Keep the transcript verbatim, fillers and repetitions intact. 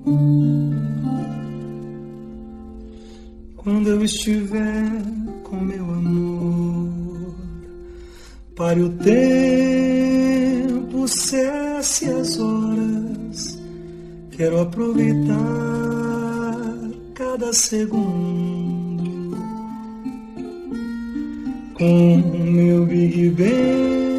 Quando eu estiver com meu amor, pare o tempo, cesse as horas. Quero aproveitar cada segundo com meu Big Bang.